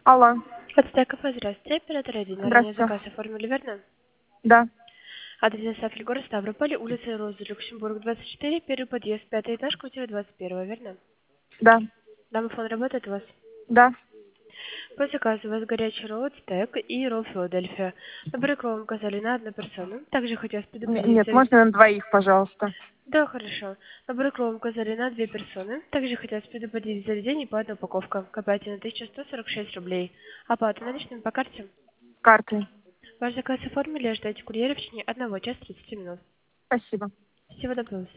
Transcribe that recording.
Алло. Подстая кафе, здравствуйте. Оператор 1. Ранее Здравствуйте. заказ оформили, верно? Да. Адрес Сафель, город Ставрополь, улица Роза, Люксембург, 24, первый подъезд, пятый этаж, квартира 21, верно? Да. Домофон работает у вас? Да. По заказу у вас горячий ролл, стейк и ролл Филадельфия. На брейк вам указали на одну персону. Также хотелось предупредить... Нет, можно на двоих, пожалуйста. Да, хорошо. На брейк вам указали на 2 персоны. Также хотелось предупредить заведение по одной упаковке. Копайте на 1146 рублей. Оплата наличными по карте. Картой. Ваш заказ оформили, ждайте курьера в течение 1 часа 30 минут. Спасибо. Всего доброго.